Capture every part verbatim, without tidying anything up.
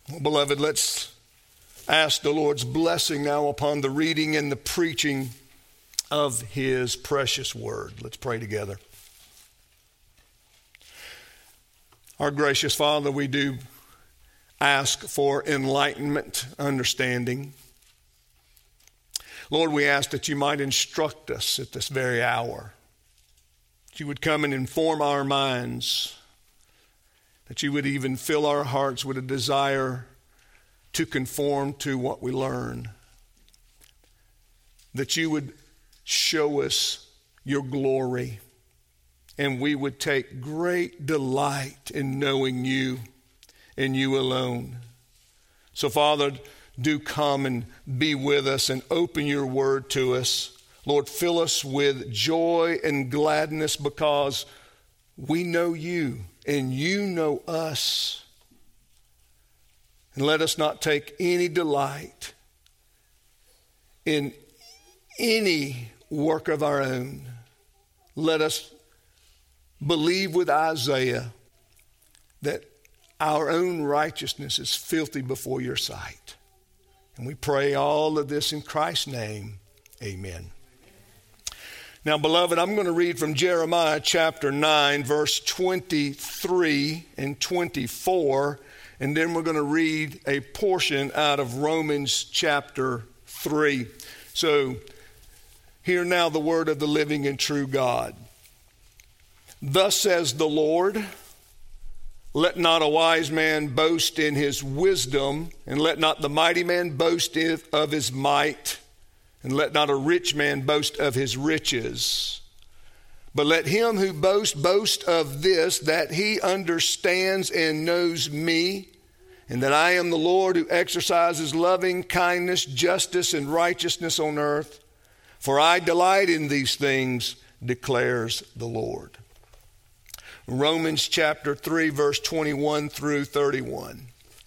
Well, beloved, let's ask the Lord's blessing now upon the reading and the preaching of his precious word. Let's pray together. Our gracious Father, we do ask for enlightenment, understanding. Lord, we ask that you might instruct us at this very hour, that you would come and inform our minds, that you would even fill our hearts with a desire to conform to what we learn, that you would show us your glory, and we would take great delight in knowing you and you alone. So, Father, do come and be with us and open your word to us. Lord, fill us with joy and gladness because we know you and you know us. And let us not take any delight in any work of our own. Let us believe with Isaiah that our own righteousness is filthy before your sight. And we pray all of this in Christ's name. Amen. Now, beloved, I'm going to read from Jeremiah chapter nine, verse twenty-three and twenty-four. And then we're going to read a portion out of Romans chapter three. So, hear now the word of the living and true God. Thus says the Lord, let not a wise man boast in his wisdom, and let not the mighty man boast of his might, and let not a rich man boast of his riches. But let him who boasts boast of this, that he understands and knows me, and that I am the Lord who exercises loving kindness, justice, and righteousness on earth. For I delight in these things, declares the Lord. Romans chapter three, verse twenty-one through thirty-one.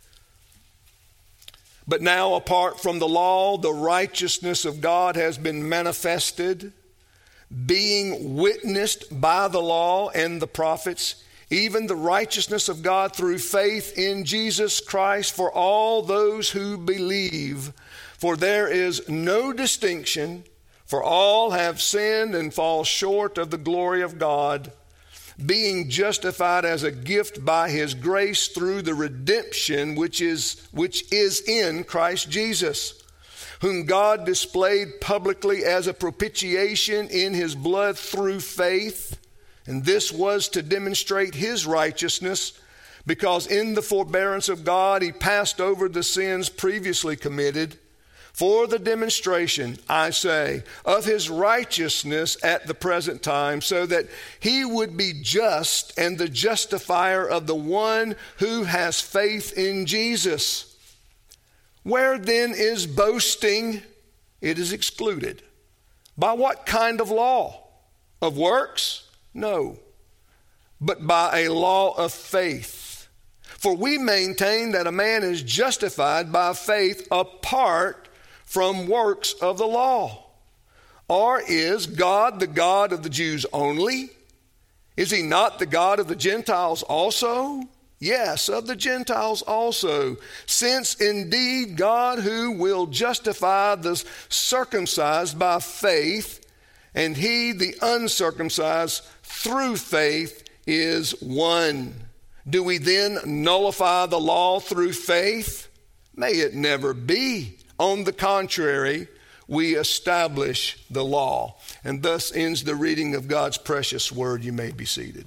But now, apart from the law, the righteousness of God has been manifested, being witnessed by the law and the prophets, even the righteousness of God through faith in Jesus Christ for all those who believe. For there is no distinction, for all have sinned and fall short of the glory of God, being justified as a gift by his grace through the redemption which is which is in Christ Jesus, whom God displayed publicly as a propitiation in his blood through faith. And this was to demonstrate his righteousness, because in the forbearance of God he passed over the sins previously committed, for the demonstration, I say, of his righteousness at the present time, so that he would be just and the justifier of the one who has faith in Jesus. Where then is boasting? It is excluded. By what kind of law? Of works? No, but by a law of faith. For we maintain that a man is justified by faith apart from works of the law. Or is God the God of the Jews only? Is he not the God of the Gentiles also? Yes, of the Gentiles also. Since indeed God, who will justify the circumcised by faith, and he the uncircumcised through faith, is one. Do we then nullify the law through faith? May it never be. On the contrary, we establish the law. And thus ends the reading of God's precious word. You may be seated.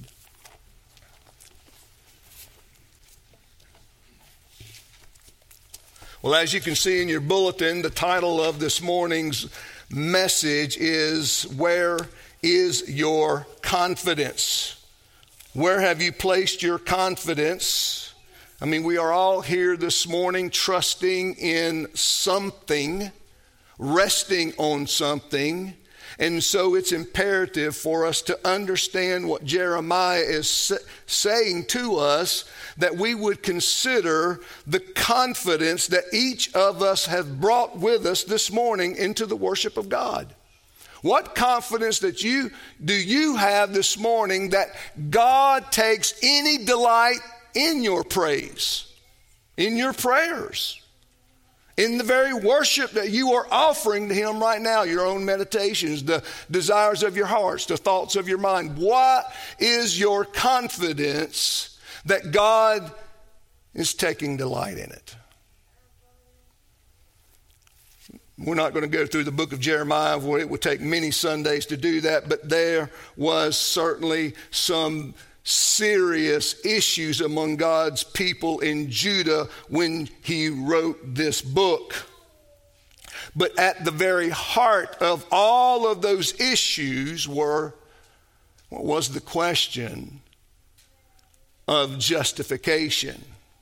Well, as you can see in your bulletin, the title of this morning's message is, Where is Your Confidence? Where have you placed your confidence? I mean, we are all here this morning trusting in something, resting on something. And so it's imperative for us to understand what Jeremiah is saying to us, that we would consider the confidence that each of us have brought with us this morning into the worship of God. What confidence that you do you have this morning that God takes any delight in your praise? in your prayers, in the very worship that you are offering to him right now, your own meditations, the desires of your hearts, the thoughts of your mind. What is your confidence that God is taking delight in it? We're not going to go through the book of Jeremiah, where it would take many Sundays to do that, but there was certainly some serious issues among God's people in Judah when he wrote this book. But at the very heart of all of those issues were, what was the question of justification?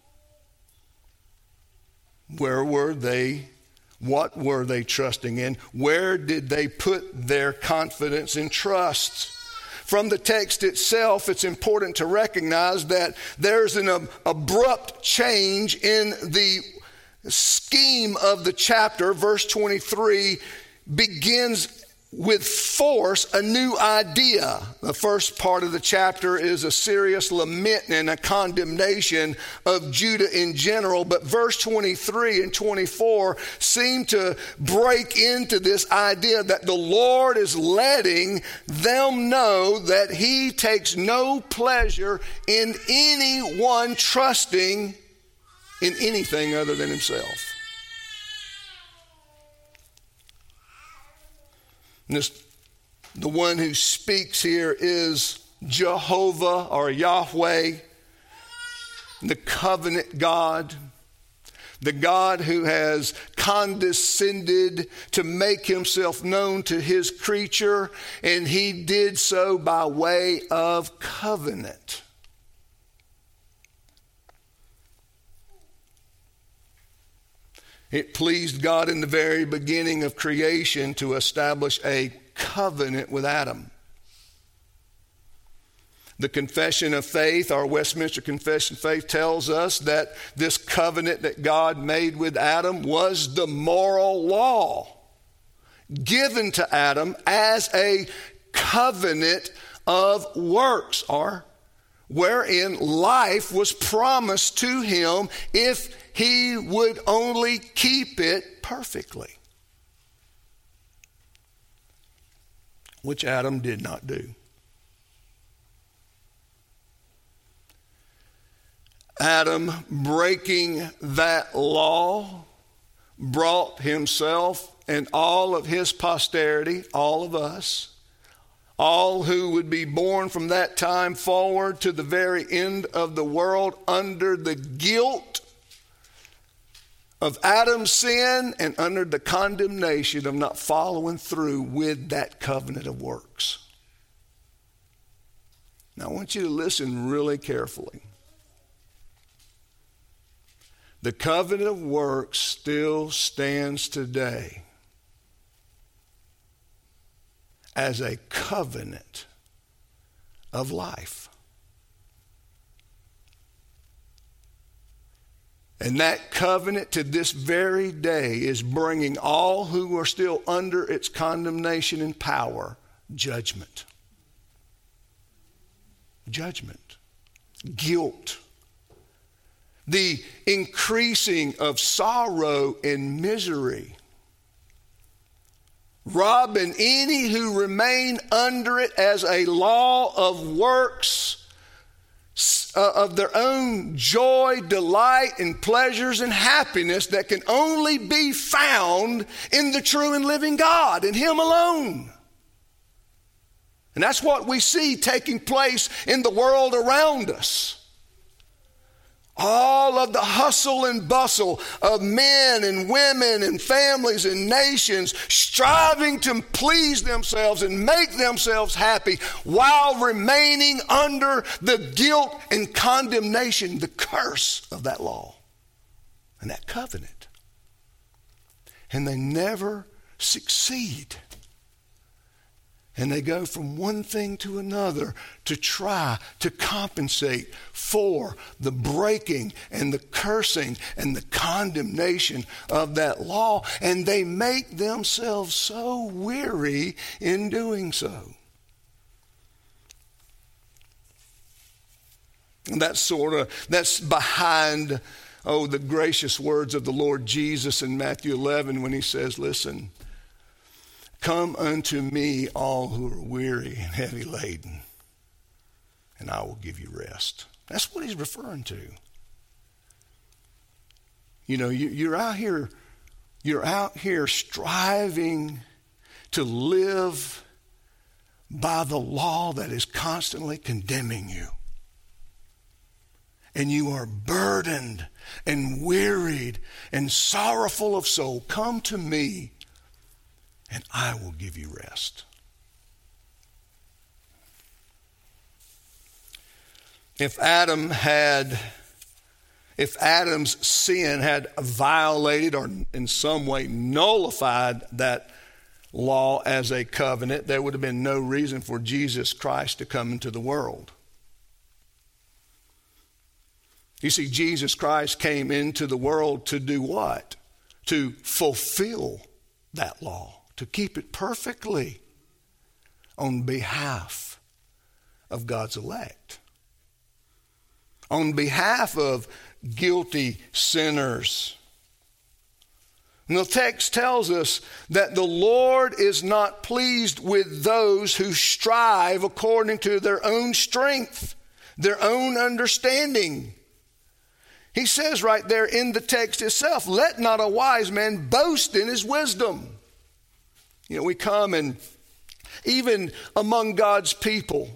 Where were they? What were they trusting in? Where did they put their confidence and trust? From the text itself, it's important to recognize that there's an ab- abrupt change in the scheme of the chapter. Verse twenty-three begins with force a new idea. The first part of the chapter is a serious lament and a condemnation of Judah in general, but verse twenty-three and twenty-four seem to break into this idea that the Lord is letting them know that he takes no pleasure in anyone trusting in anything other than himself. And this, the one who speaks here is Jehovah or Yahweh, the covenant God, the God who has condescended to make himself known to his creature, and he did so by way of covenant. It pleased God in the very beginning of creation to establish a covenant with Adam. The Confession of Faith, our Westminster Confession of Faith, tells us that this covenant that God made with Adam was the moral law given to Adam as a covenant of works, or wherein life was promised to him if he would only keep it perfectly, which Adam did not do. Adam, breaking that law, brought himself and all of his posterity, all of us, all who would be born from that time forward to the very end of the world, under the guilt of Adam's sin and under the condemnation of not following through with that covenant of works. Now I want you to listen really carefully. The covenant of works still stands today as a covenant of life. And that covenant to this very day is bringing all who are still under its condemnation and power judgment. Judgment. Guilt. The increasing of sorrow and misery. Robbing any who remain under it as a law of works, uh, of their own joy, delight, and pleasures and happiness that can only be found in the true and living God, in Him alone. And that's what we see taking place in the world around us. All of the hustle and bustle of men and women and families and nations striving to please themselves and make themselves happy while remaining under the guilt and condemnation, the curse of that law and that covenant. And they never succeed. And they go from one thing to another to try to compensate for the breaking and the cursing and the condemnation of that law. And they make themselves so weary in doing so. And that's sort of, that's behind Oh, the gracious words of the Lord Jesus in Matthew eleven when he says, listen, come unto me all who are weary and heavy laden, and I will give you rest. That's what he's referring to. You know, you, you're out here, you're out here striving to live by the law that is constantly condemning you. And you are burdened and wearied and sorrowful of soul. Come to me and I will give you rest. If Adam had, if Adam's sin had violated or in some way nullified that law as a covenant, there would have been no reason for Jesus Christ to come into the world. You see, Jesus Christ came into the world to do what? To fulfill that law, to keep it perfectly on behalf of God's elect, on behalf of guilty sinners. And the text tells us that the Lord is not pleased with those who strive according to their own strength, their own understanding. He says right there in the text itself, let not a wise man boast in his wisdom. You know, we come and even among God's people,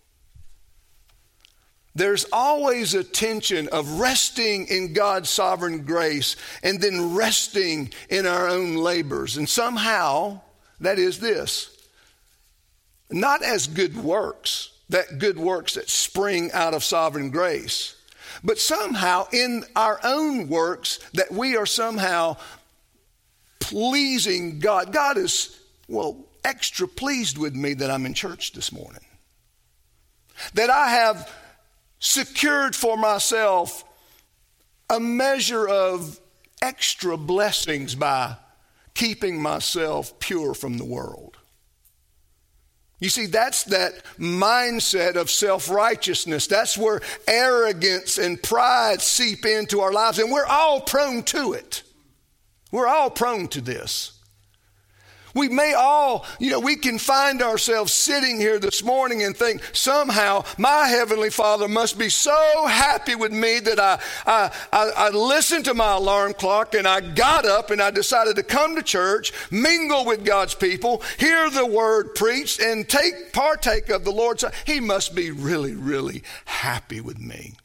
there's always a tension of resting in God's sovereign grace and then resting in our own labors. And somehow, that is this, not as good works, that good works that spring out of sovereign grace, but somehow in our own works that we are somehow pleasing God. God is, well, extra pleased with me that I'm in church this morning. That I have secured for myself a measure of extra blessings by keeping myself pure from the world. You see, that's that mindset of self-righteousness. That's where arrogance and pride seep into our lives, and we're all prone to it. We're all prone to this. We may all, you know, we can find ourselves sitting here this morning and think, somehow my Heavenly Father must be so happy with me that I, I, I, I listened to my alarm clock and I got up and I decided to come to church, mingle with God's people, hear the word preached, and take partake of the Lord's. He must be really, really happy with me.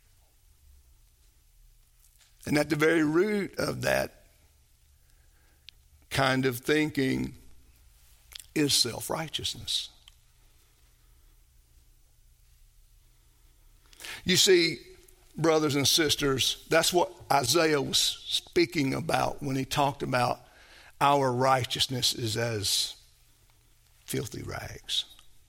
And at the very root of that kind of thinking is self-righteousness. You see, brothers and sisters, that's what Isaiah was speaking about when he talked about our righteousness is as filthy rags.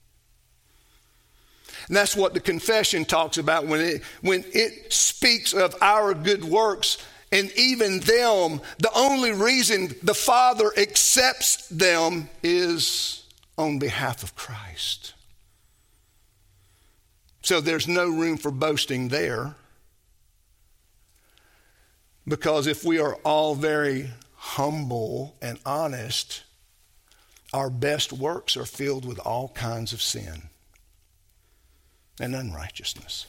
And that's what the confession talks about when it, when it speaks of our good works. And even them, the only reason the Father accepts them is on behalf of Christ. So there's no room for boasting there. Because if we are all very humble and honest, our best works are filled with all kinds of sin and unrighteousness.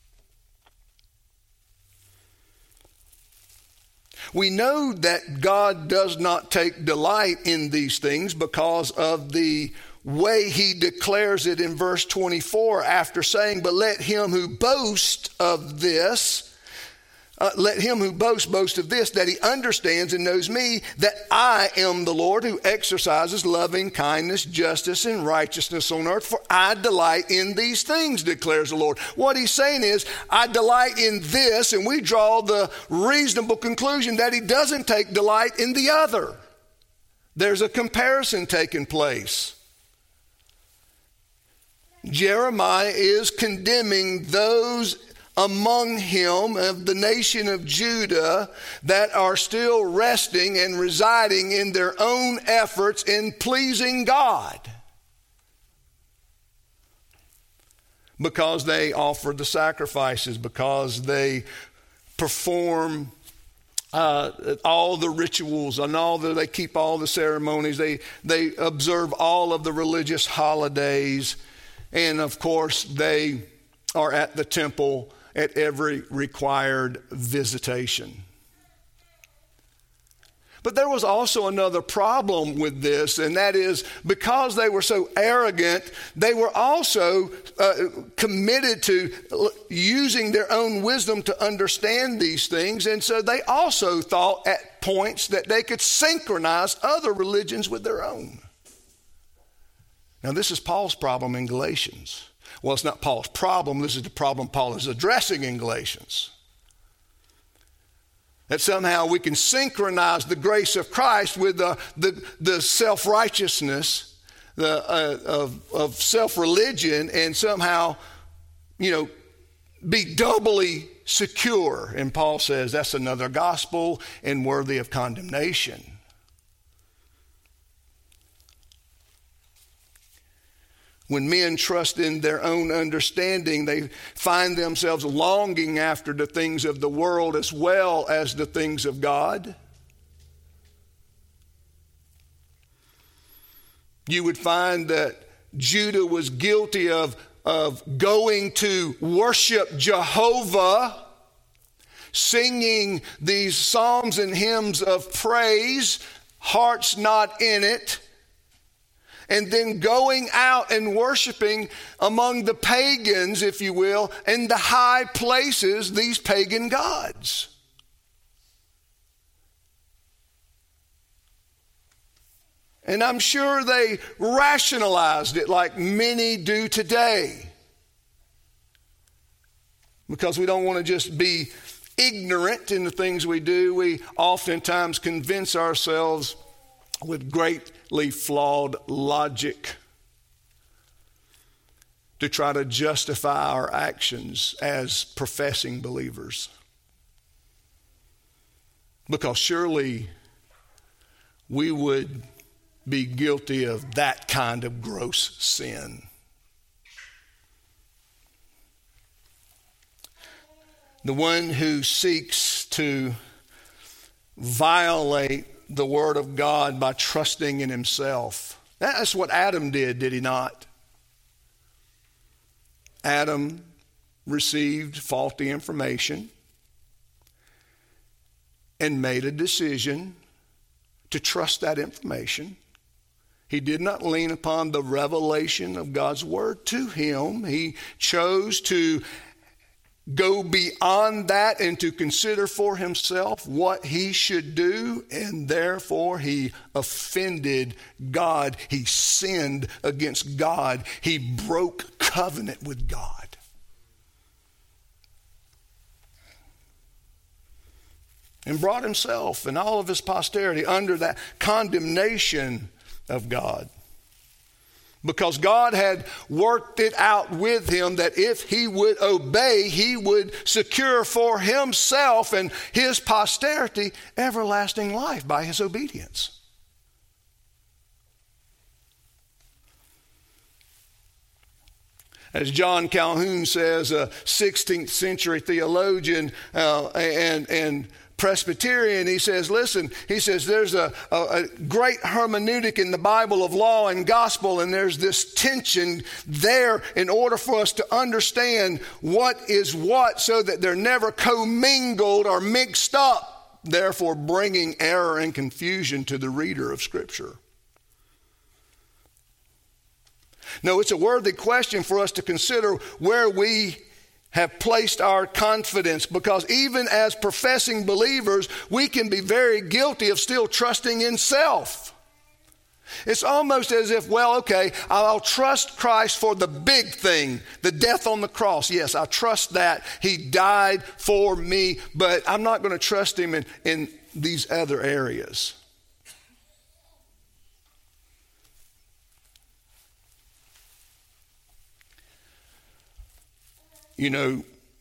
We know that God does not take delight in these things because of the way he declares it in verse twenty-four after saying, but let him who boasts of this, uh, let him who boasts boast of this, that he understands and knows me, that I am the Lord who exercises loving kindness, justice, and righteousness on earth. For I delight in these things, declares the Lord. What he's saying is, I delight in this, and we draw the reasonable conclusion that he doesn't take delight in the other. There's a comparison taking place. Jeremiah is condemning those among him of the nation of Judah that are still resting and residing in their own efforts in pleasing God, because they offered the sacrifices, because they perform uh, all the rituals and all the, they keep all the ceremonies. They, they observe all of the religious holidays. And of course, they are at the temple at every required visitation. But there was also another problem with this, and that is because they were so arrogant, they were also uh, committed to using their own wisdom to understand these things. And so they also thought at points that they could synchronize other religions with their own. Now, this is Paul's problem in Galatians. Well, it's not Paul's problem. This is the problem Paul is addressing in Galatians. That somehow we can synchronize the grace of Christ with the, the, the self-righteousness the, uh, of, of self-religion and somehow, you know, be doubly secure. And Paul says that's another gospel and worthy of condemnation. When men trust in their own understanding, they find themselves longing after the things of the world as well as the things of God. You would find that Judah was guilty of, of going to worship Jehovah, singing these psalms and hymns of praise, hearts not in it, and then going out and worshiping among the pagans, if you will, in the high places, these pagan gods. And I'm sure they rationalized it like many do today, because we don't want to just be ignorant in the things we do. We oftentimes convince ourselves with greatly flawed logic to try to justify our actions as professing believers. Because surely we would be guilty of that kind of gross sin. The one who seeks to violate the word of God by trusting in himself. That's what Adam did, did he not? Adam received faulty information and made a decision to trust that information. He did not lean upon the revelation of God's word to him. He chose to go beyond that and to consider for himself what he should do, and therefore he offended God. He sinned against God. He broke covenant with God. And brought himself and all of his posterity under that condemnation of God. Because God had worked it out with him that if he would obey, he would secure for himself and his posterity everlasting life by his obedience. As John Calhoun says, a sixteenth century theologian uh, and, and Presbyterian, he says, listen, he says there's a, a, a great hermeneutic in the Bible of law and gospel, and there's this tension there in order for us to understand what is what so that they're never commingled or mixed up, therefore bringing error and confusion to the reader of Scripture. No, it's a worthy question for us to consider where we have placed our confidence, because even as professing believers, we can be very guilty of still trusting in self. It's almost as if, well, okay, I'll trust Christ for the big thing, the death on the cross. Yes, I trust that. He died for me, but I'm not going to trust him in, in these other areas. You know,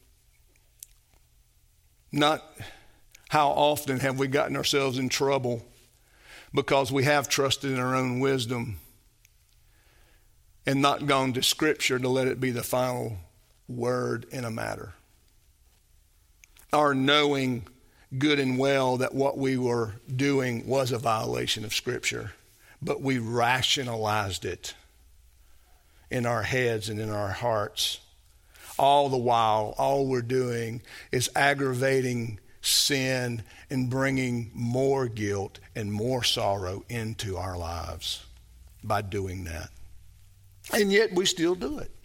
not how often have we gotten ourselves in trouble because we have trusted in our own wisdom and not gone to Scripture to let it be the final word in a matter. our knowing good and well that what we were doing was a violation of Scripture, but we rationalized it in our heads and in our hearts. All the while, all we're doing is aggravating sin and bringing more guilt and more sorrow into our lives by doing that. And yet we still do it.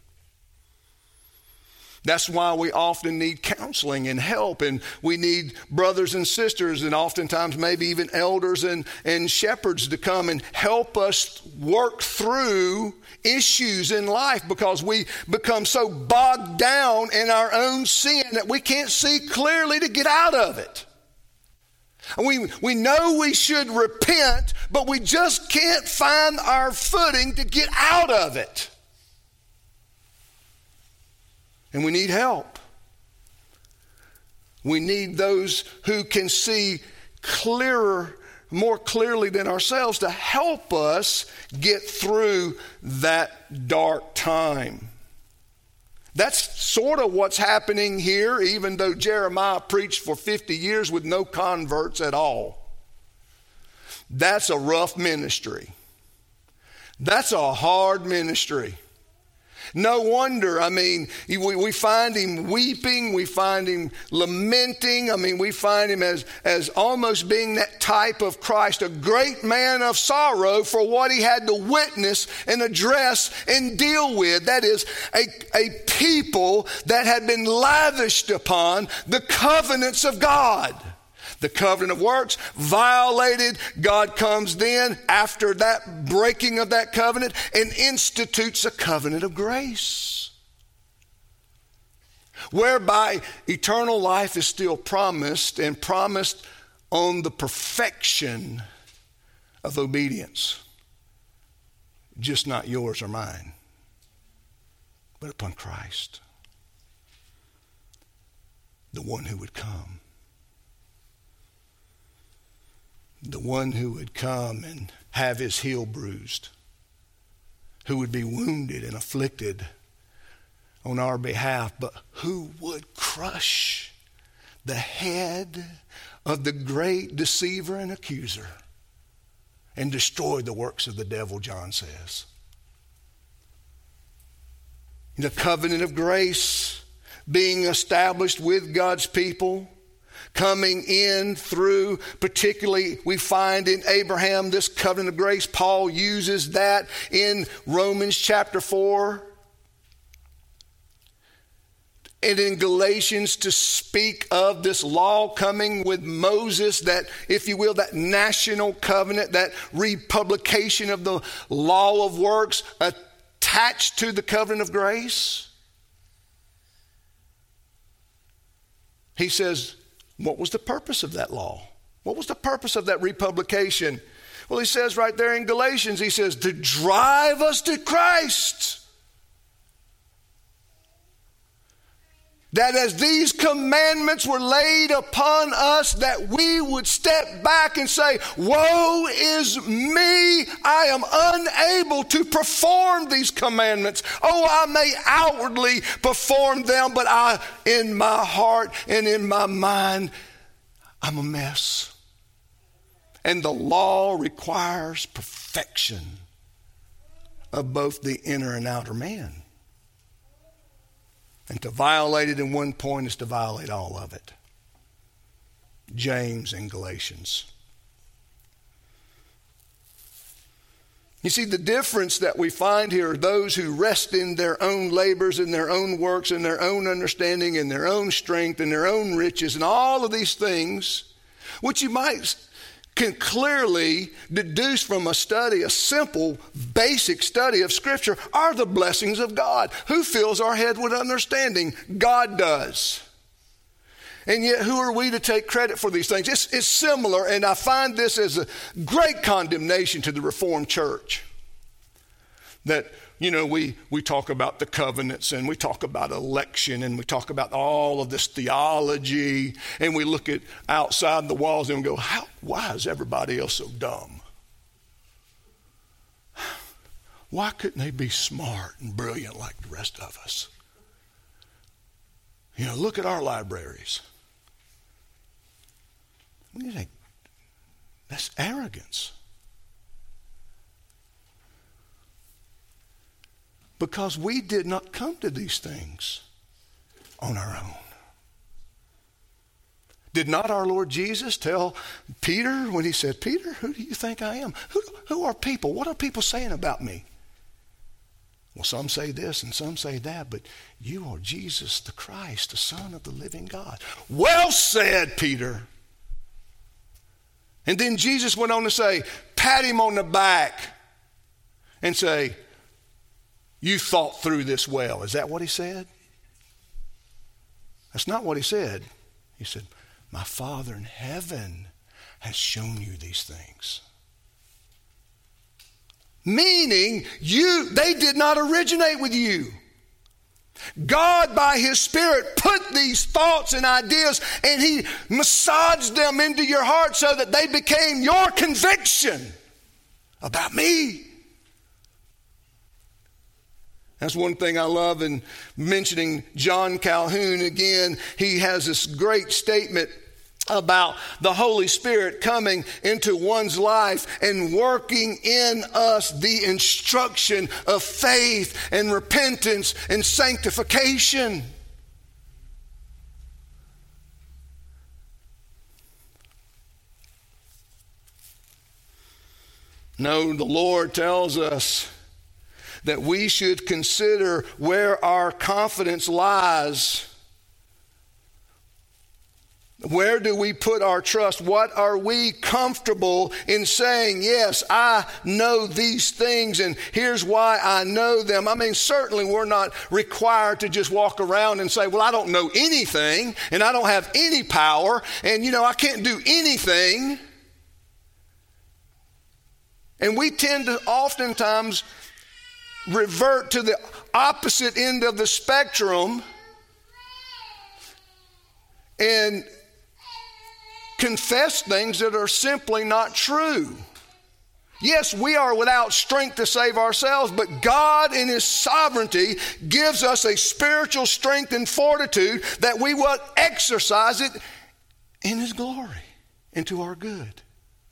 That's why we often need counseling and help, and we need brothers and sisters and oftentimes maybe even elders and, and shepherds to come and help us work through issues in life, because we become so bogged down in our own sin that we can't see clearly to get out of it. We, we know we should repent, but we just can't find our footing to get out of it. And we need help. We need those who can see clearer, more clearly than ourselves, to help us get through that dark time. That's sort of what's happening here, even though Jeremiah preached for fifty years with no converts at all. That's a rough ministry. That's a hard ministry. No wonder, I mean, we, we find him weeping, we find him lamenting. I mean, we find him as, as almost being that type of Christ, a great man of sorrow for what he had to witness and address and deal with. That is, a, a people that had been lavished upon the covenants of God. The covenant of works violated. God comes then after that breaking of that covenant and institutes a covenant of grace, whereby eternal life is still promised, and promised on the perfection of obedience. Just not yours or mine, but upon Christ, the one who would come. The one who would come and have his heel bruised, who would be wounded and afflicted on our behalf, but who would crush the head of the great deceiver and accuser and destroy the works of the devil, John says. The covenant of grace being established with God's people, coming in through, particularly we find in Abraham this covenant of grace. Paul uses that in Romans chapter four. And in Galatians to speak of this law coming with Moses, that, if you will, that national covenant, that republication of the law of works attached to the covenant of grace. He says, what was the purpose of that law? What was the purpose of that republication? Well, he says right there in Galatians, he says, to drive us to Christ. That as these commandments were laid upon us, that we would step back and say, woe is me, I am unable to perform these commandments. Oh, I may outwardly perform them, but I, in my heart and in my mind, I'm a mess. And the law requires perfection of both the inner and outer man. And to violate it in one point is to violate all of it. James and Galatians. You see, the difference that we find here are those who rest in their own labors, in their own works, in their own understanding, in their own strength, in their own riches, and all of these things, which you might can clearly deduce from a study, a simple, basic study of Scripture, are the blessings of God. Who fills our head with understanding? God does. And yet, who are we to take credit for these things? It's, it's similar, and I find this as a great condemnation to the Reformed Church. That, you know, we, we talk about the covenants, and we talk about election, and we talk about all of this theology, and we look at outside the walls and we go, How, why is everybody else so dumb? Why couldn't they be smart and brilliant like the rest of us? You know, look at our libraries. You think, that's arrogance. Because we did not come to these things on our own. Did not our Lord Jesus tell Peter when he said, Peter, who do you think I am? Who, who are people? What are people saying about me? Well, some say this and some say that, but you are Jesus the Christ, the Son of the living God. Well said, Peter. And then Jesus went on to say, pat him on the back and say, you thought through this well. Is that what he said? That's not what he said. He said, my Father in heaven has shown you these things. Meaning, you, they did not originate with you. God, by his Spirit, put these thoughts and ideas and he massaged them into your heart so that they became your conviction about me. That's one thing I love in mentioning John Calhoun again. He has this great statement about the Holy Spirit coming into one's life and working in us the instruction of faith and repentance and sanctification. No, the Lord tells us that we should consider where our confidence lies. Where do we put our trust? What are we comfortable in saying, yes, I know these things and here's why I know them? I mean, certainly we're not required to just walk around and say, well, I don't know anything and I don't have any power and, you know, I can't do anything. And we tend to oftentimes revert to the opposite end of the spectrum and confess things that are simply not true. Yes, we are without strength to save ourselves, but God in his sovereignty gives us a spiritual strength and fortitude that we will exercise it in his glory and to our good.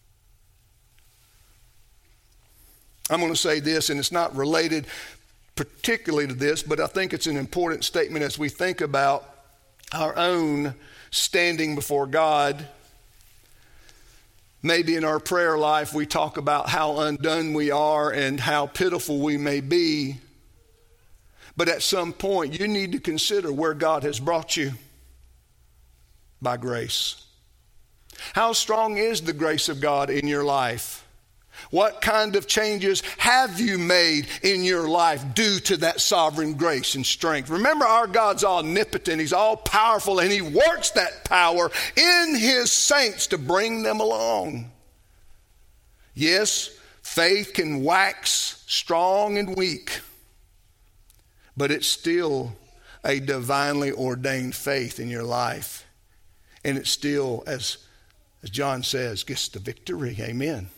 I'm going to say this, and it's not related particularly to this, but I think it's an important statement as we think about our own standing before God. Maybe in our prayer life we talk about how undone we are and how pitiful we may be. But at some point you need to consider where God has brought you by grace. How strong is the grace of God in your life? What kind of changes have you made in your life due to that sovereign grace and strength? Remember, our God's omnipotent. He's all powerful, and he works that power in his saints to bring them along. Yes, faith can wax strong and weak, but it's still a divinely ordained faith in your life. And it still, as, as John says, gets the victory. Amen.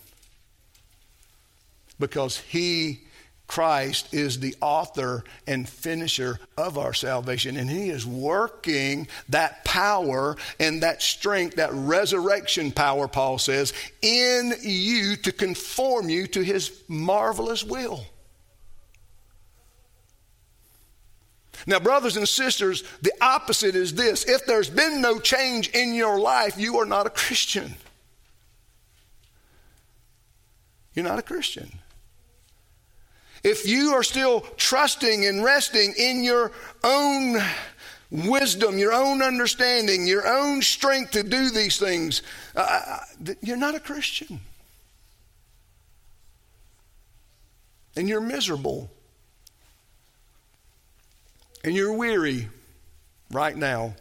Because he, Christ, is the author and finisher of our salvation. And he is working that power and that strength, that resurrection power, Paul says, in you to conform you to his marvelous will. Now, brothers and sisters, the opposite is this. If there's been no change in your life, you are not a Christian. You're not a Christian. If you are still trusting and resting in your own wisdom, your own understanding, your own strength to do these things, uh, you're not a Christian. And you're miserable. And you're weary right now.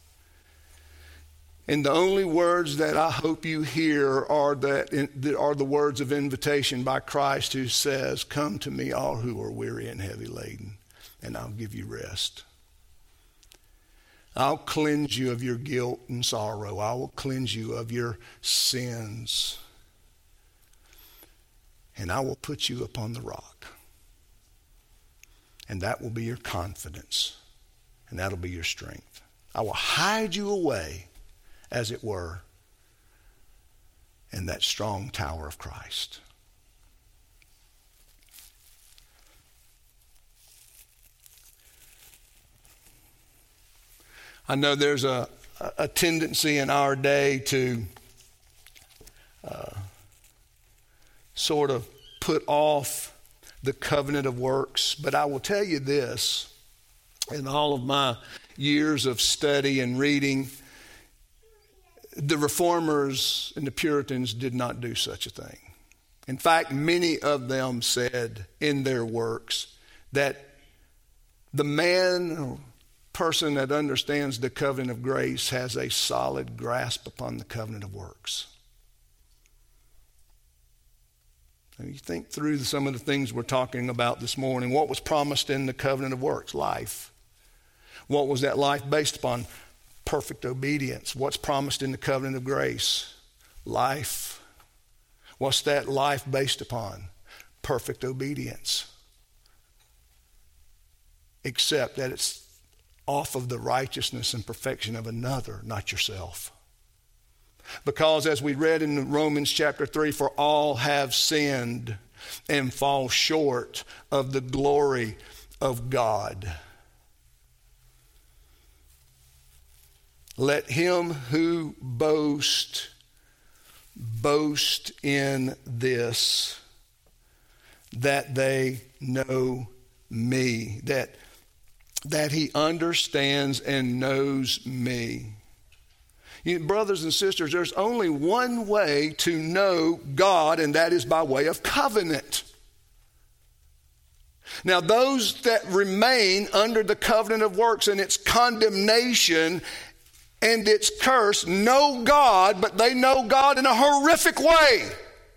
And the only words that I hope you hear are that are the words of invitation by Christ, who says, come to me all who are weary and heavy laden, and I'll give you rest. I'll cleanse you of your guilt and sorrow. I will cleanse you of your sins. And I will put you upon the rock. And that will be your confidence. And that'll be your strength. I will hide you away, as it were, in that strong tower of Christ. I know there's a, a tendency in our day to uh, sort of put off the covenant of works, but I will tell you this, in all of my years of study and reading, the Reformers and the Puritans did not do such a thing. In fact, many of them said in their works that the man or person that understands the covenant of grace has a solid grasp upon the covenant of works. And you think through some of the things we're talking about this morning. What was promised in the covenant of works? Life. What was that life based upon? Perfect obedience. What's promised in the covenant of grace? Life. What's that life based upon? Perfect obedience. Except that it's off of the righteousness and perfection of another, not yourself. Because as we read in Romans chapter three, for all have sinned and fall short of the glory of God. Let him who boasts, boast in this, that they know me, that that he understands and knows me. You, brothers and sisters, there's only one way to know God, and that is by way of covenant. Now, those that remain under the covenant of works and its condemnation and its curse know God, but they know God in a horrific way.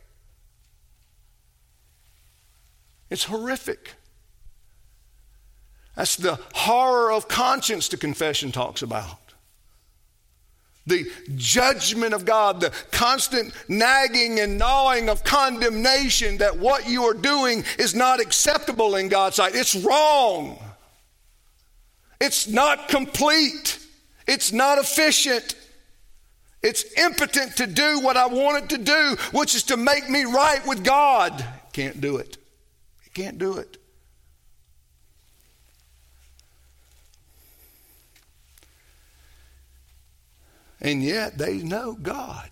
It's horrific. That's the horror of conscience the confession talks about. The judgment of God, the constant nagging and gnawing of condemnation that what you are doing is not acceptable in God's sight. It's wrong. It's not complete. It's not efficient. It's impotent to do what I want it to do, which is to make me right with God. Can't do it. It can't do it. And yet they know God.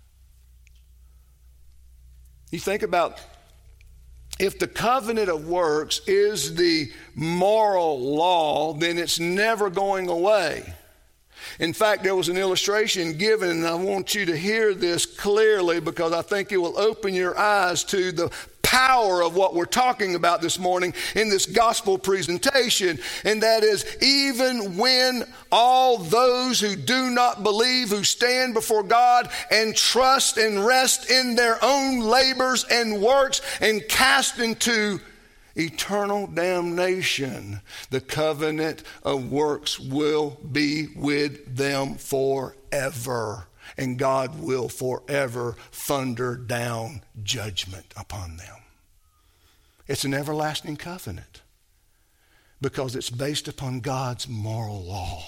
You think about if the covenant of works is the moral law, then it's never going away. In fact, there was an illustration given, and I want you to hear this clearly because I think it will open your eyes to the power of what we're talking about this morning in this gospel presentation, and that is even when all those who do not believe, who stand before God and trust and rest in their own labors and works and cast into eternal damnation, the covenant of works will be with them forever. And God will forever thunder down judgment upon them. It's an everlasting covenant because it's based upon God's moral law.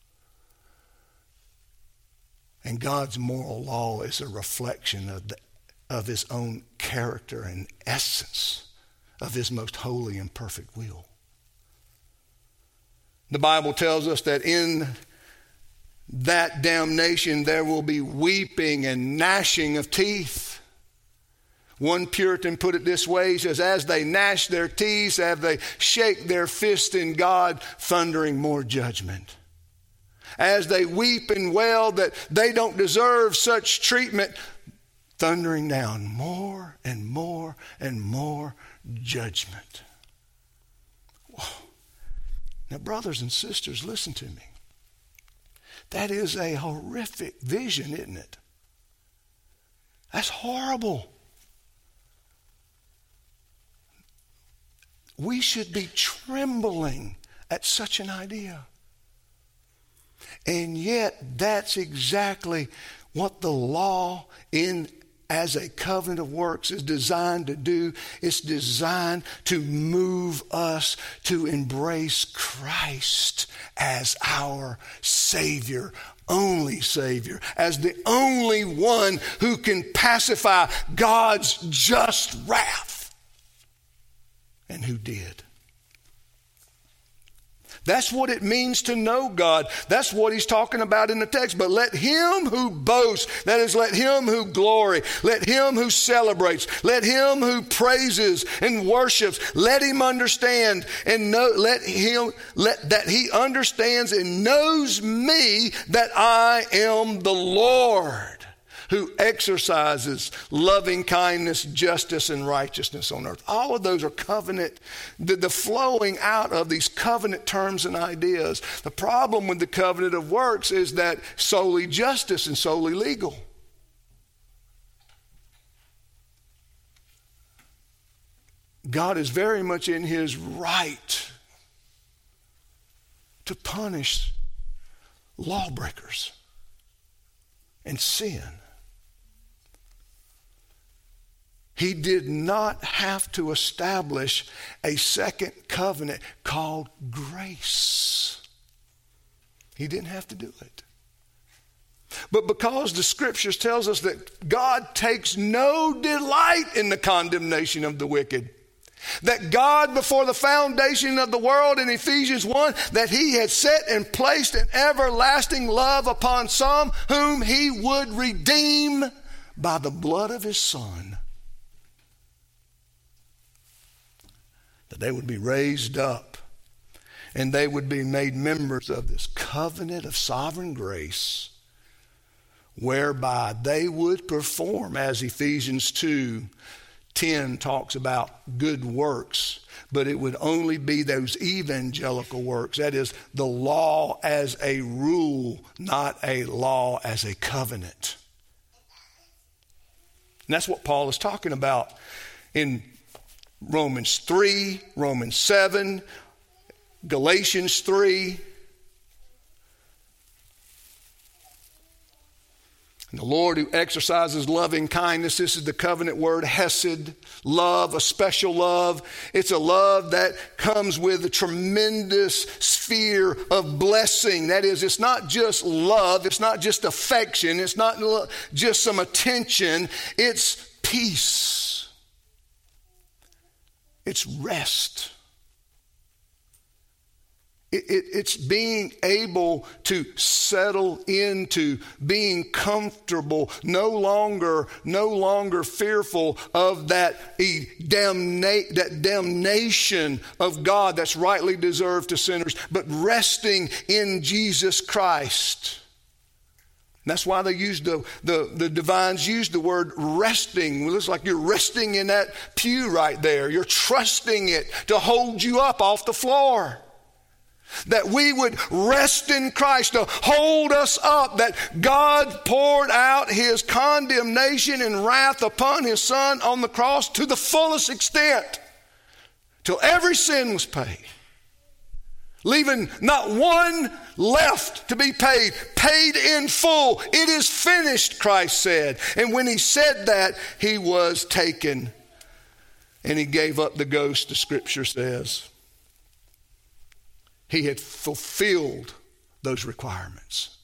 And God's moral law is a reflection of, the, of his own character and essence of his most holy and perfect will. The Bible tells us that in that damnation there will be weeping and gnashing of teeth. One Puritan put it this way, he says, as they gnash their teeth, as they shake their fist in God, thundering more judgment. As they weep and wail that they don't deserve such treatment, thundering down more and more and more judgment. Whoa. Now, brothers and sisters, listen to me. That is a horrific vision, isn't it? That's horrible. We should be trembling at such an idea. And yet, that's exactly what the law in as a covenant of works is designed to do. It's designed to move us to embrace Christ as our Savior only Savior, as the only one who can pacify God's just wrath. And who did. That's what it means to know God. That's what he's talking about in the text. But let him who boasts, that is, let him who glory, let him who celebrates, let him who praises and worships, let him understand and know, let him, let that he understands and knows me, that I am the Lord, who exercises loving kindness, justice, and righteousness on earth. All of those are covenant, the, the flowing out of these covenant terms and ideas. The problem with the covenant of works is that solely justice and solely legal. God is very much in his right to punish lawbreakers and sin. He did not have to establish a second covenant called grace. He didn't have to do it. But because the scriptures tells us that God takes no delight in the condemnation of the wicked, that God before the foundation of the world in Ephesians one, that he had set and placed an everlasting love upon some whom he would redeem by the blood of his Son. That they would be raised up and they would be made members of this covenant of sovereign grace, whereby they would perform, as Ephesians two ten talks about, good works, but it would only be those evangelical works, that is, the law as a rule, not a law as a covenant. And that's what Paul is talking about in Romans three, Romans seven, Galatians three. And the Lord who exercises loving kindness, this is the covenant word, hesed, love, a special love. It's a love that comes with a tremendous sphere of blessing. That is, it's not just love, it's not just affection, it's not just some attention, it's peace. It's rest. It, it, it's being able to settle into being comfortable, no longer, no longer fearful of that, damna- that damnation of God that's rightly deserved to sinners, but resting in Jesus Christ. That's why they used the, the, the divines used the word resting. It looks like you're resting in that pew right there. You're trusting it to hold you up off the floor. That we would rest in Christ to hold us up. That God poured out his condemnation and wrath upon his Son on the cross to the fullest extent, till every sin was paid, leaving not one left to be paid, paid in full. It is finished, Christ said. And when he said that, he was taken and he gave up the ghost, the scripture says. He had fulfilled those requirements.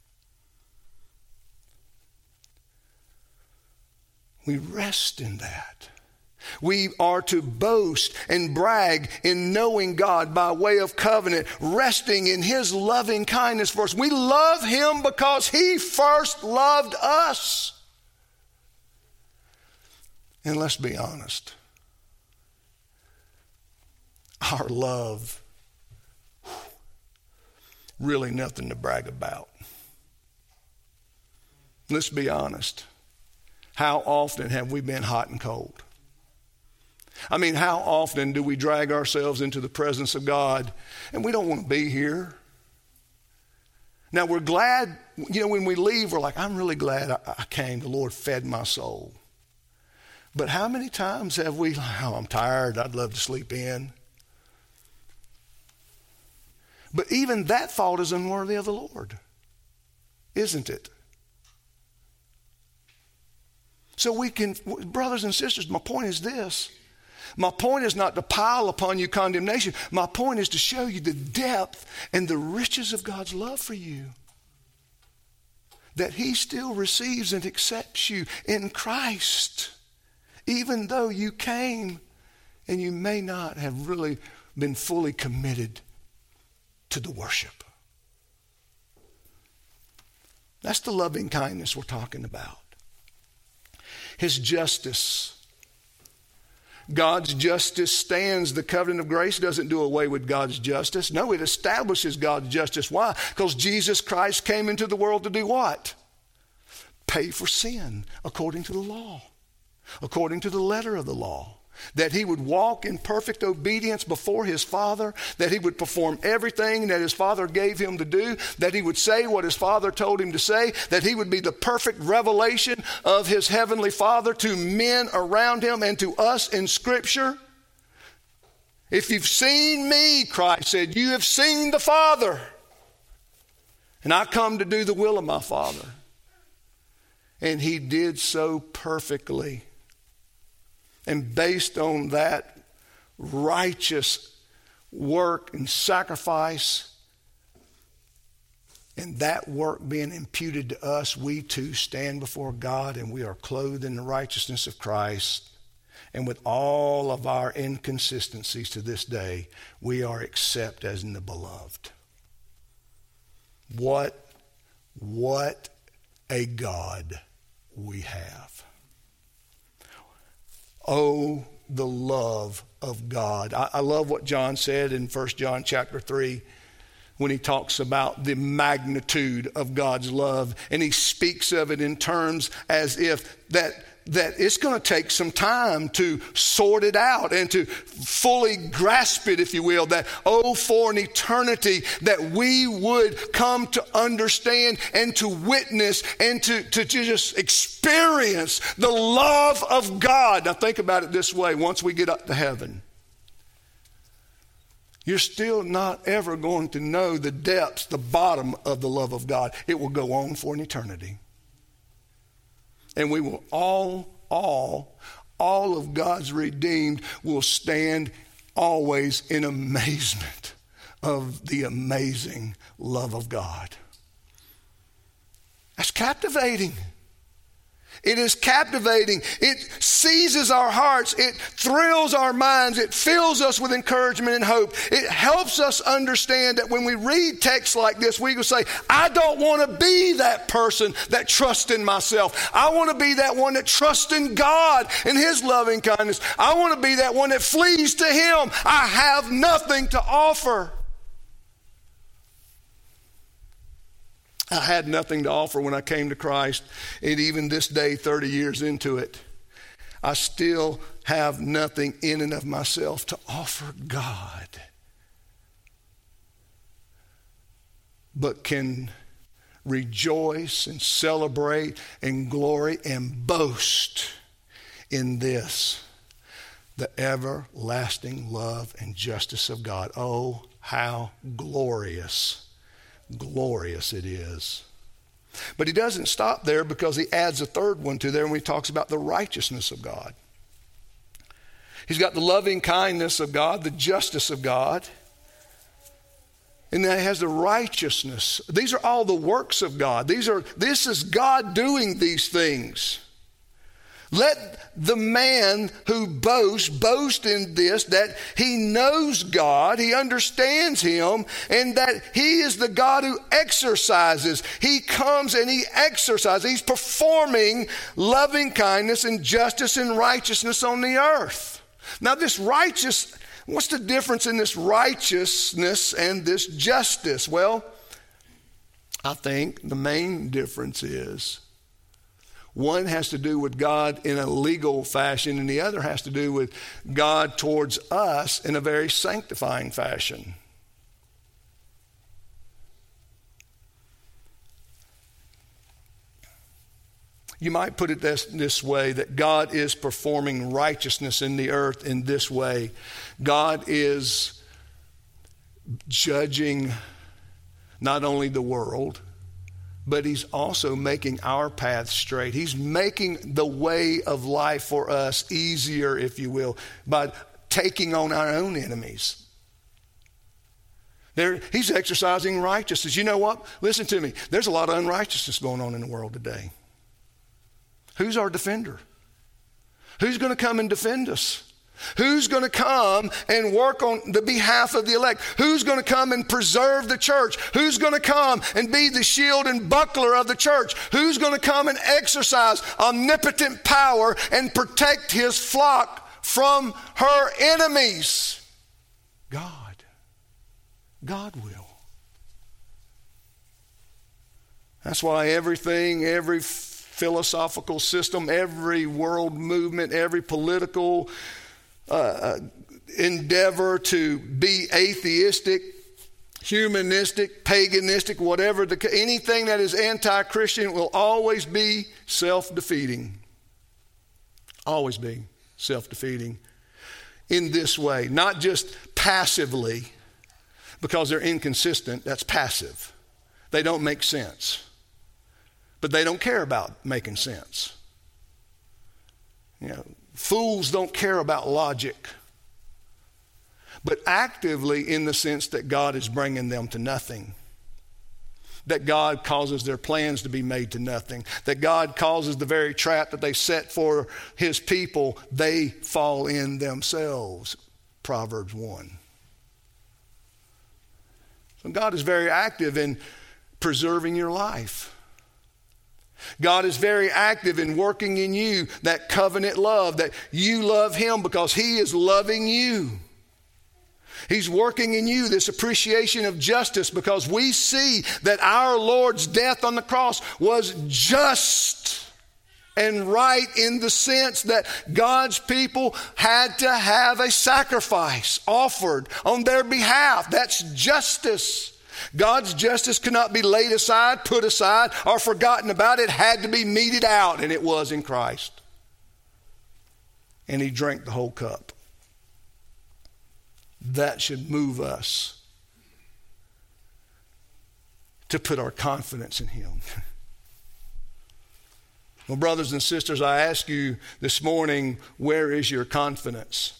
We rest in that. We are to boast and brag in knowing God by way of covenant, resting in his loving kindness for us. We love him because he first loved us. And let's be honest, our love, really nothing to brag about. Let's be honest. How often have we been hot and cold? I mean, how often do we drag ourselves into the presence of God and we don't want to be here? Now, we're glad, you know, when we leave, we're like, I'm really glad I, I came. The Lord fed my soul. But how many times have we, oh, I'm tired, I'd love to sleep in. But even that thought is unworthy of the Lord, isn't it? So we can, brothers and sisters, my point is this. My point is not to pile upon you condemnation. My point is to show you the depth and the riches of God's love for you. that he still receives and accepts you in Christ, even though you came and you may not have really been fully committed to the worship. That's the loving kindness we're talking about. His justice. God's justice stands. The covenant of grace doesn't do away with God's justice. No, it establishes God's justice. Why? Because Jesus Christ came into the world to do what? Pay for sin according to the law, according to the letter of the law. That he would walk in perfect obedience before his Father, that he would perform everything that his Father gave him to do, that he would say what his Father told him to say, that he would be the perfect revelation of his heavenly Father to men around him and to us in Scripture. If you've seen me, Christ said, you have seen the Father. And I come to do the will of my Father. And he did so perfectly. And based on that righteous work and sacrifice, and that work being imputed to us, we too stand before God and we are clothed in the righteousness of Christ. And with all of our inconsistencies to this day, we are accepted as in the beloved. What, what a God we have. Oh, the love of God. I, I love what John said in First John chapter three when he talks about the magnitude of God's love. And he speaks of it in terms as if that, that it's going to take some time to sort it out and to fully grasp it, if you will. That, oh, for an eternity that we would come to understand and to witness and to, to just experience the love of God. Now think about it this way. Once we get up to heaven, you're still not ever going to know the depths, the bottom of the love of God. It will go on for an eternity. And we will all, all, all of God's redeemed will stand always in amazement of the amazing love of God. That's captivating. It is captivating. It seizes our hearts. It thrills our minds. It fills us with encouragement and hope. It helps us understand that when we read texts like this, we can say, I don't want to be that person that trusts in myself. I want to be that one that trusts in God and his loving kindness. I want to be that one that flees to him. I have nothing to offer. I had nothing to offer when I came to Christ. And even this day, thirty years into it, I still have nothing in and of myself to offer God. But can rejoice and celebrate and glory and boast in this, the everlasting love and justice of God. Oh, how glorious Glorious it is. But he doesn't stop there, because he adds a third one to there when he talks about the righteousness of God. He's got the loving kindness of God, the justice of God, and then he has the righteousness. These are all the works of God. These are this is God doing these things. Let the man who boasts boast in this, that he knows God, he understands him, and that he is the God who exercises. He comes and he exercises. He's performing loving kindness and justice and righteousness on the earth. Now this righteous, what's the difference in this righteousness and this justice? Well, I think the main difference is one has to do with God in a legal fashion, and the other has to do with God towards us in a very sanctifying fashion. You might put it this, this way, that God is performing righteousness in the earth in this way. God is judging not only the world, but he's also making our path straight. He's making the way of life for us easier, if you will, by taking on our own enemies. There, he's exercising righteousness. You know what? Listen to me. There's a lot of unrighteousness going on in the world today. Who's our defender? Who's going to come and defend us? Who's going to come and work on the behalf of the elect? Who's going to come and preserve the church? Who's going to come and be the shield and buckler of the church? Who's going to come and exercise omnipotent power and protect his flock from her enemies? God. God will. That's why everything, every philosophical system, every world movement, every political uh, endeavor to be atheistic, humanistic, paganistic, whatever, the, anything that is anti-Christian will always be self-defeating. Always be self-defeating in this way, not just passively, because they're inconsistent. That's passive. They don't make sense. But they don't care about making sense. You know, fools don't care about logic. But actively in the sense that God is bringing them to nothing. That God causes their plans to be made to nothing. That God causes the very trap that they set for his people, they fall in themselves. Proverbs one. So God is very active in preserving your life. God is very active in working in you that covenant love, that you love him because he is loving you. He's working in you this appreciation of justice because we see that our Lord's death on the cross was just and right in the sense that God's people had to have a sacrifice offered on their behalf. That's justice. God's justice could not be laid aside, put aside, or forgotten about. It had to be meted out, and it was in Christ. And he drank the whole cup. That should move us to put our confidence in him. Well, brothers and sisters, I ask you this morning, where is your confidence?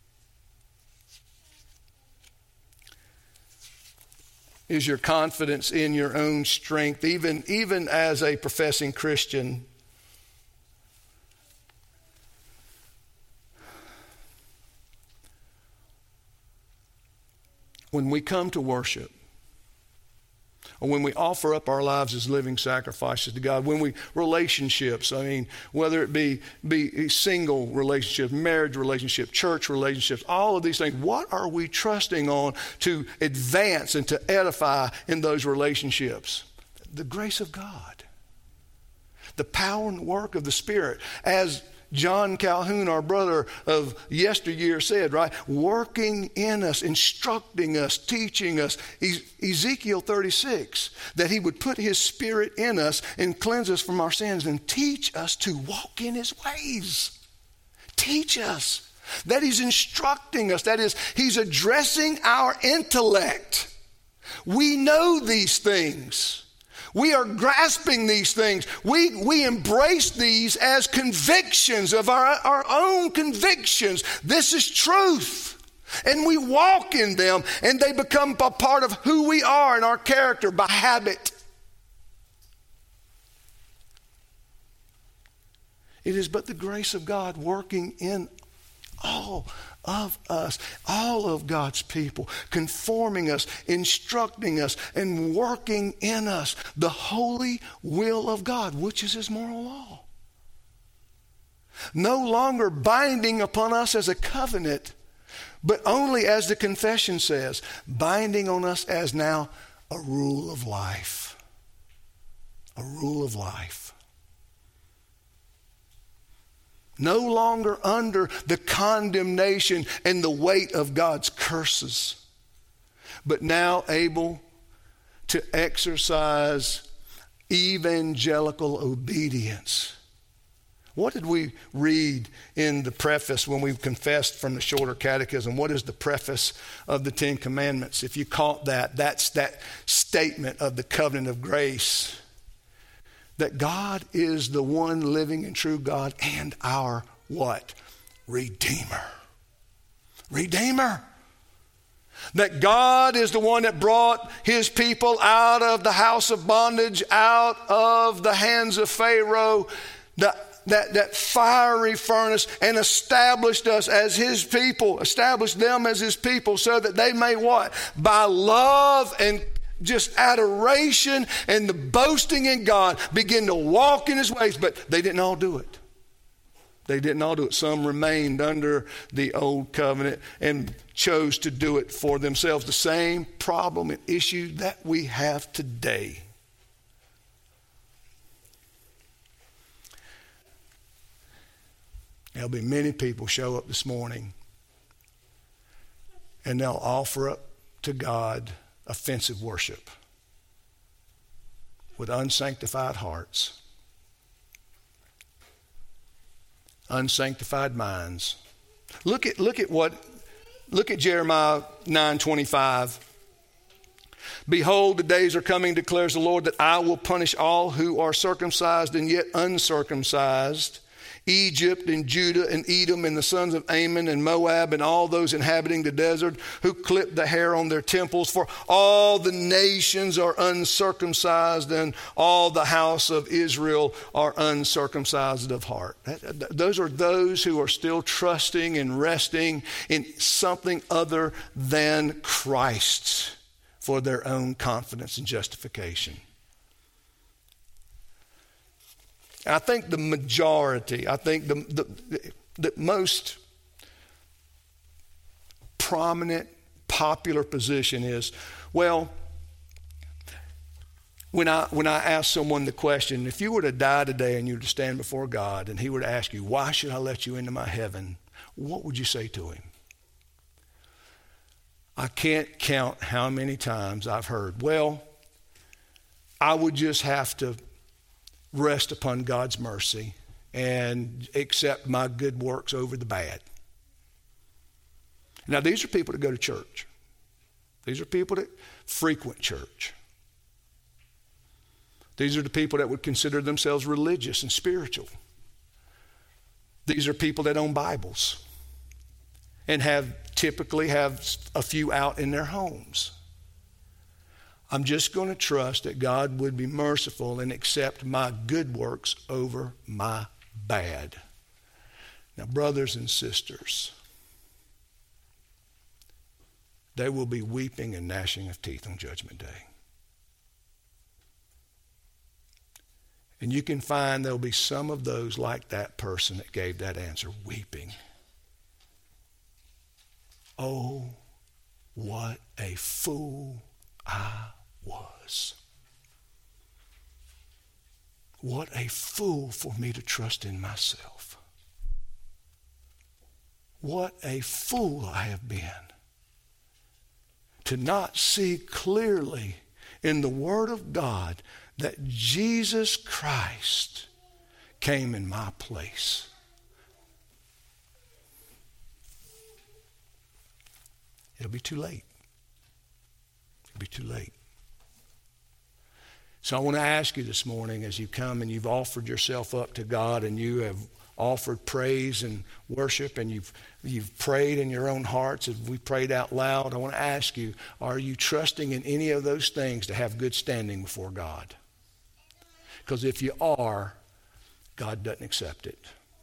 Is your confidence in your own strength, even, even as a professing Christian? When we come to worship, or when we offer up our lives as living sacrifices to God, when we, relationships, I mean, whether it be, be single relationships, marriage relationship, church relationships, all of these things, what are we trusting on to advance and to edify in those relationships? The grace of God, the power and work of the Spirit, as John Calhoun, our brother of yesteryear, said, right? Working in us, instructing us, teaching us. Ezekiel thirty-six, that he would put his Spirit in us and cleanse us from our sins and teach us to walk in his ways. Teach us. That he's instructing us. That is, he's addressing our intellect. We know these things. We are grasping these things. We, we embrace these as convictions of our, our own convictions. This is truth. And we walk in them, and they become a part of who we are and our character by habit. It is but the grace of God working in all of us, all of God's people, conforming us, instructing us, and working in us the holy will of God, which is his moral law. No longer binding upon us as a covenant, but only, as the confession says, binding on us as now a rule of life. A rule of life. No longer under the condemnation and the weight of God's curses, but now able to exercise evangelical obedience. What did we read in the preface when we confessed from the Shorter Catechism? What is the preface of the Ten Commandments? If you caught that, that's that statement of the covenant of grace. That God is the one living and true God and our what? Redeemer. Redeemer. That God is the one that brought his people out of the house of bondage, out of the hands of Pharaoh, the, that, that fiery furnace, and established us as his people, established them as his people so that they may what? By love and just adoration and the boasting in God begin to walk in his ways. But they didn't all do it. They didn't all do it. Some remained under the old covenant and chose to do it for themselves. The same problem and issue that we have today. There'll be many people show up this morning and they'll offer up to God offensive worship with unsanctified hearts, unsanctified minds. Look at look at what look at Jeremiah nine twenty-five. Behold, the days are coming, declares the Lord, that I will punish all who are circumcised and yet uncircumcised, Egypt and Judah and Edom and the sons of Ammon and Moab and all those inhabiting the desert who clip the hair on their temples. For all the nations are uncircumcised and all the house of Israel are uncircumcised of heart. That, those are those who are still trusting and resting in something other than Christ for their own confidence and justification. I think the majority, I think the, the, the most prominent, popular position is, well, when I when I ask someone the question, if you were to die today and you were to stand before God and he were to ask you, why should I let you into my heaven? What would you say to him? I can't count how many times I've heard, well, I would just have to rest upon God's mercy and accept my good works over the bad. Now, these are people that go to church. These are people that frequent church. These are the people that would consider themselves religious and spiritual. These are people that own Bibles and have typically have a few out in their homes. I'm just going to trust that God would be merciful and accept my good works over my bad. Now, brothers and sisters, there will be weeping and gnashing of teeth on Judgment Day. And you can find there'll be some of those like that person that gave that answer, weeping. Oh, what a fool I was. What a fool for me to trust in myself. What a fool I have been to not see clearly in the Word of God that Jesus Christ came in my place. It'll be too late. It'll be too late. So I want to ask you this morning, as you come and you've offered yourself up to God and you have offered praise and worship and you've you've prayed in your own hearts as we prayed out loud, I want to ask you, are you trusting in any of those things to have good standing before God? Because if you are, God doesn't accept it.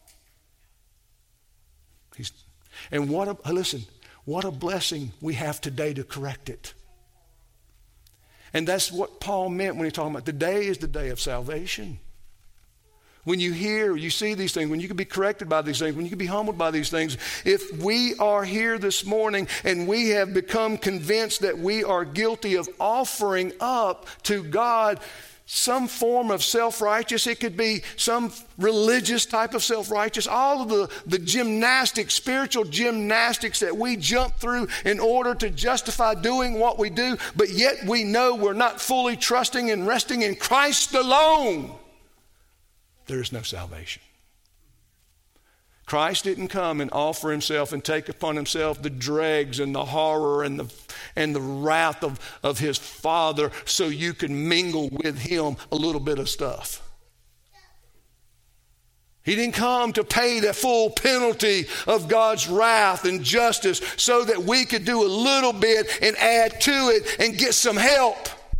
He's, and what a, listen, what a blessing we have today to correct it. And that's what Paul meant when he's talking about today is the day of salvation. When you hear, you see these things, when you can be corrected by these things, when you can be humbled by these things, if we are here this morning and we have become convinced that we are guilty of offering up to God some form of self-righteous, it could be some religious type of self-righteous, all of the, the gymnastics, spiritual gymnastics that we jump through in order to justify doing what we do, but yet we know we're not fully trusting and resting in Christ alone. There is no salvation. Christ didn't come and offer himself and take upon himself the dregs and the horror and the and the wrath of, of his Father so you could mingle with him a little bit of stuff. He didn't come to pay the full penalty of God's wrath and justice so that we could do a little bit and add to it and get some help.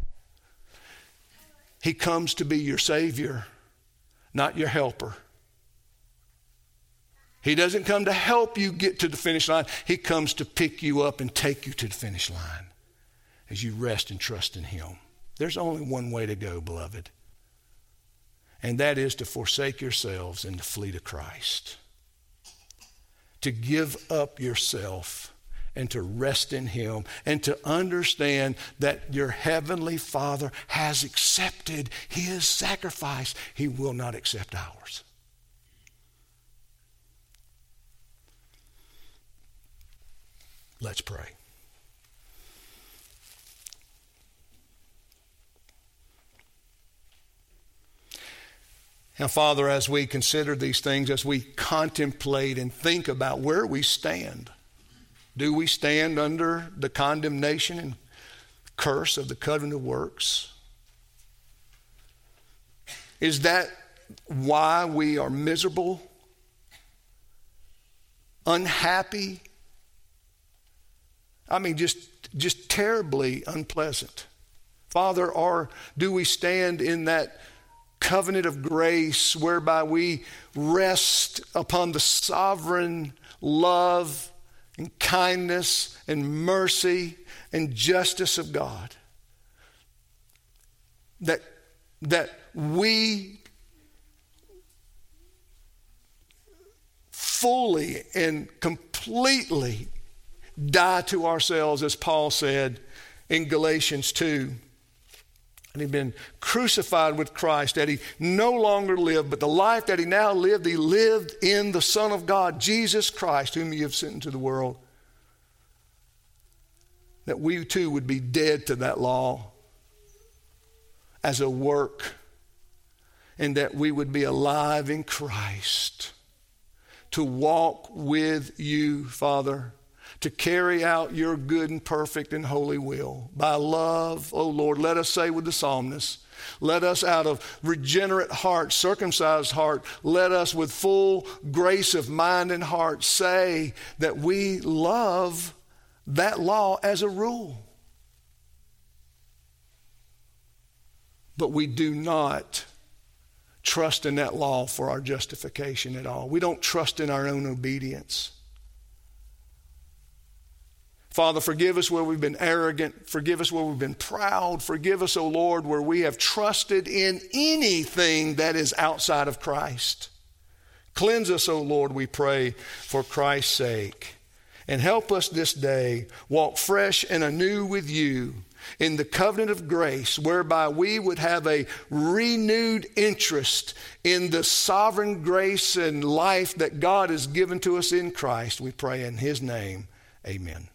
He comes to be your Savior, not your helper. He doesn't come to help you get to the finish line. He comes to pick you up and take you to the finish line as you rest and trust in Him. There's only one way to go, beloved. And that is to forsake yourselves and to flee to Christ. To give up yourself and to rest in Him and to understand that your Heavenly Father has accepted His sacrifice. He will not accept ours. Let's pray. Now, Father, as we consider these things, as we contemplate and think about where we stand, do we stand under the condemnation and curse of the covenant of works? Is that why we are miserable, unhappy? I mean, just, just terribly unpleasant. Father, or do we stand in that covenant of grace whereby we rest upon the sovereign love and kindness and mercy and justice of God? That, that we fully and completely die to ourselves, as Paul said in Galatians two. And he'd been crucified with Christ, that he no longer lived, but the life that he now lived, he lived in the Son of God, Jesus Christ, whom you have sent into the world. That we too would be dead to that law as a work, and that we would be alive in Christ to walk with you, Father, to carry out your good and perfect and holy will. By love, O Lord, let us say with the psalmist, let us out of regenerate heart, circumcised heart, let us with full grace of mind and heart say that we love that law as a rule. But we do not trust in that law for our justification at all. We don't trust in our own obedience. Father, forgive us where we've been arrogant. Forgive us where we've been proud. Forgive us, O Lord, where we have trusted in anything that is outside of Christ. Cleanse us, O Lord, we pray, for Christ's sake. And help us this day walk fresh and anew with you in the covenant of grace, whereby we would have a renewed interest in the sovereign grace and life that God has given to us in Christ. We pray in His name. Amen.